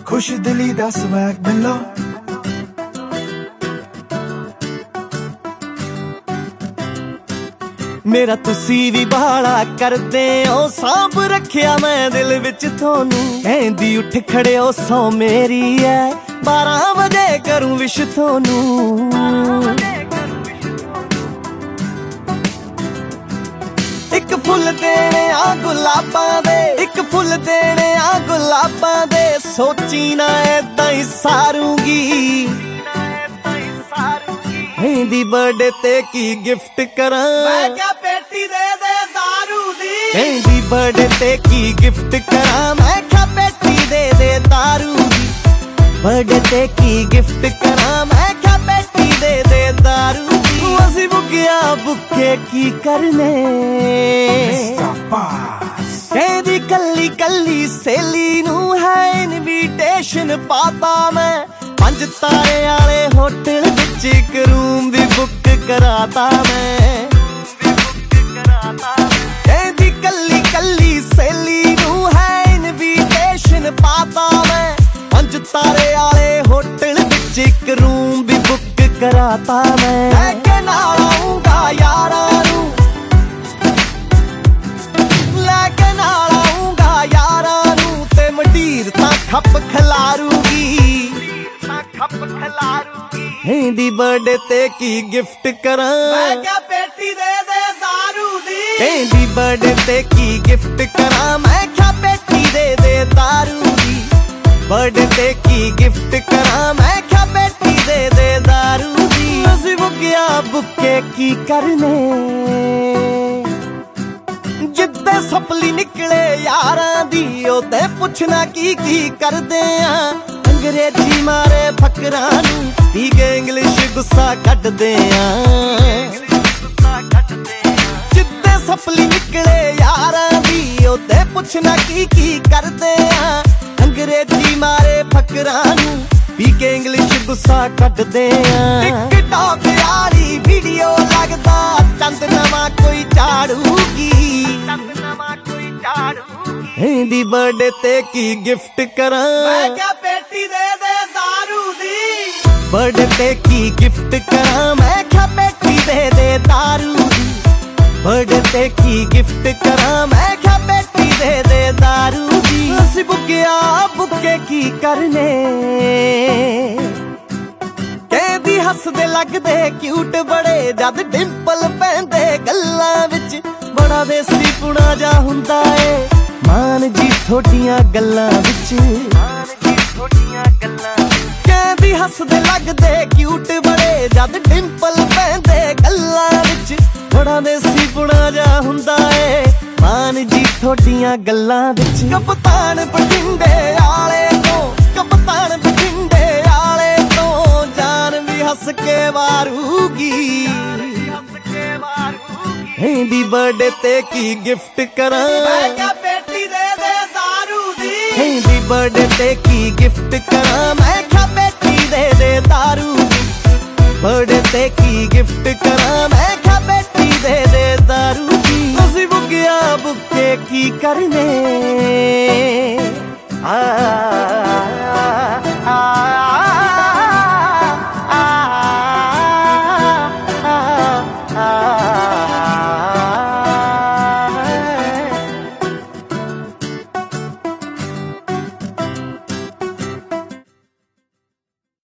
खुश दिली दा स्वैग मिलो मेरा तुसी भी बाला करदे ओ सांभ रखिया मैं दिल विच थोनू कहंदी उठ खड़े ओ सौ मेरी है 12 बजे करूं विश थोनू एक फुल देने आ गुलाबां दे एक फुल देने आ गुलाबां दे सोची ना ऐदां ही सारूंगी हिंदी बर्थडे ते की गिफ्ट करां मैं क्या पेटी दे दे दारू दी हिंदी बर्थडे ते की गिफ्ट करां मैं क्या पेटी दे दे दारू दी बर्थडे ते की गिफ्ट करां मैं क्या पेटी दे दे दारू दी असी बुकिया बुके की करने कहदी कल्ली कल्ली सहेली नू है इनविटेशन पाता मैं 5 तारे वाले होटल विच एक रूम भी बुक कराता मैं कहदी कल्ली कल्ली सहेली नू है इनविटेशन पाता मैं 5 तारे वाले होटल विच एक रूम भी बुक कराता मैं लेके नाल आऊंगा यारां नू लेके नाल आऊंगा यारां नू ते मंडीर तां खप खिलारूगी हिंदी बर्थडे ते की गिफ्ट करां मैं क्या पेटी दे दे दारू दी हिंदी बर्थडे ते की गिफ्ट करां मैं क्या पेटी दे दे दारू दी बर्थडे ते की गिफ्ट करां मैं क्या पेटी दे दे दारू दी असी बुकिया बुके की करने जिद्दे सपली निकले यारां दी ओते पुछना की करदे आ अंग्रेजी मारे फकरां नू पी के इंग्लिश गुस्सा कटदे आ जिद्दे सपली निकले यारां दी ओते पुछना की करदे आ अंग्रेजी मारे फकरां नू पी के इंग्लिश गुस्सा कटदे आ टिकटॉक यारी वीडियो लगदा चंद नवा कोई चाड़ूगी हिंदी बर्थडे ते की गिफ्ट करां मैं क्या पेटी दे दे दारू दी बर्थडे ते की गिफ्ट करां मैं क्या पेटी दे दे दारू दी बर्थडे ते की गिफ्ट करां मैं क्या पेटी दे दे दारू दी असी बुकिया बुके की करने कहदी हसदे लगदे क्यूट बड़े जद डिंपल पैंदे गल्लां विच बड़ा देसी पुणा जा हुंदा ए मान जी थोड़ियां गल्लां विच कहदी हसदे लगदे क्यूट बड़े जद डिंपल पैंदे गल्लां विच बड़ा देसी पुणा जा हुंदा ए मान जी थोड़ियां गल्लां विच कप्तान बठिंडे आले तो कप्तान बठिंडे आले तो जान भी हस के वारूगी हिंदी बर्थडे ते की गिफ्ट करां मैं क्या पेटी दे दे दारू दी हिंदी बर्थडे ते की गिफ्ट करां मैं क्या पेटी दे दे दारू दी बर्थडे ते की गिफ्ट करां मैं क्या पेटी दे दे दारू दी असी बुकिया बुके की करने